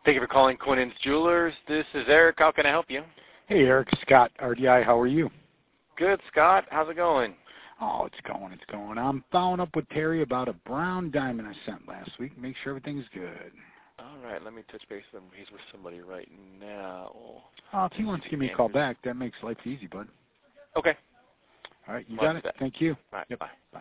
Thank you for calling Quinn's Jewelers. This is Eric. How can I help you? Hey, Eric. Scott, RDI. How are you? Good, Scott. How's it going? Oh, it's going. I'm following up with Terry about a brown diamond I sent last week. Make sure everything's good. All right, let me touch base with him. He's with somebody right now. Oh, if he wants to give me a call back, that makes life easy, bud. Okay. All right, you got it. Thank you. All right, yep. Bye.